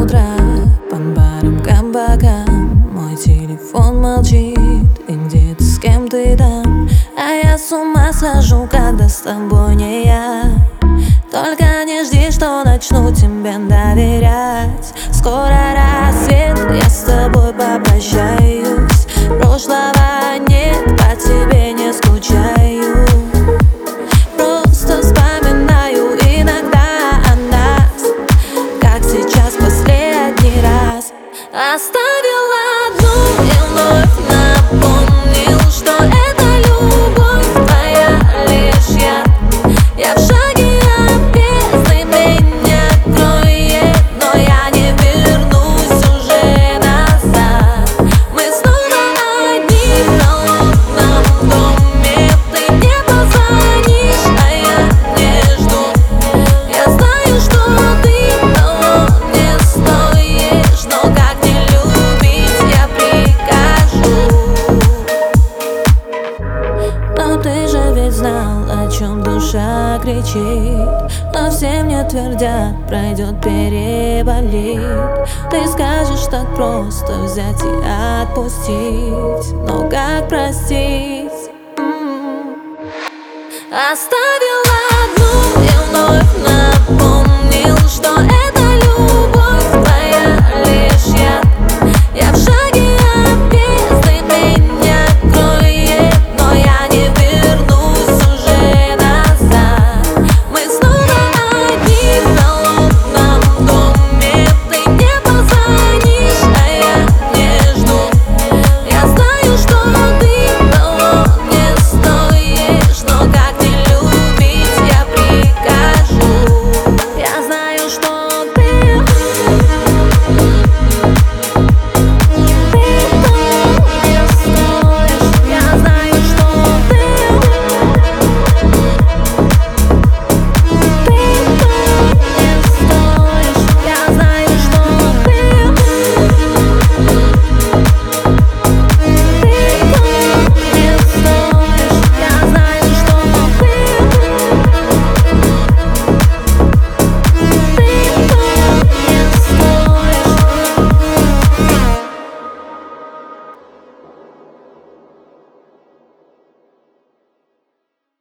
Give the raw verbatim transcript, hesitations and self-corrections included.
утра под баром кабаком мой телефон молчит, и где-то с кем ты там. А я с ума схожу, когда с тобой не я. Только не жди, что начну тебе доверять. Скоро рассвет, я с тобой попрощаюсь. Прошлого нет, по тебе не скучаю. Просто вспоминаю иногда о нас, как сейчас последний раз. Оставила одну и вновь напомнил, что это любовь твоя лишь я. Я в шаге от бездны, меня кроет, но я не вернусь уже назад. Мы снова одни в холодном доме. Ты мне позвонишь, а я не жду. Я знаю, что ты того не стоишь, но как не любить я прикажу. Но ты же ведь знал, о чем душа кричит. Но все мне твердят, пройдет, переболит. Ты скажешь так просто взять и отпустить, но как простить? М-м-м. Оставила одну и вновь